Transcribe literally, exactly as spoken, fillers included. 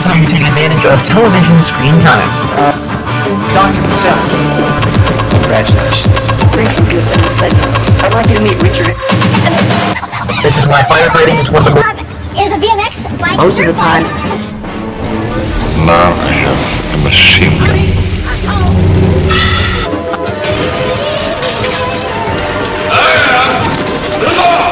is how you take advantage of television screen time. Doctor Cassell. Congratulations. Thank you, but I'd like you to meet Richard. This is why firefighting is one of the most... Is a B M X bike. Most of the time, Now I have a machine gun. The Lord!